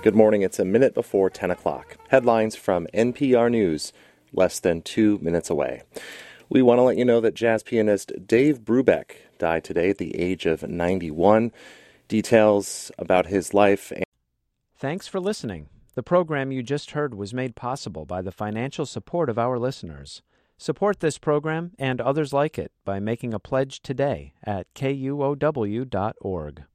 Good morning. It's a minute before 10 o'clock. Headlines from NPR News, less than 2 minutes away. We want to let you know that jazz pianist Dave Brubeck died today at the age of 91. Details about his life. Thanks for listening. The program you just heard was made possible by the financial support of our listeners. Support this program and others like it by making a pledge today at KUOW.org.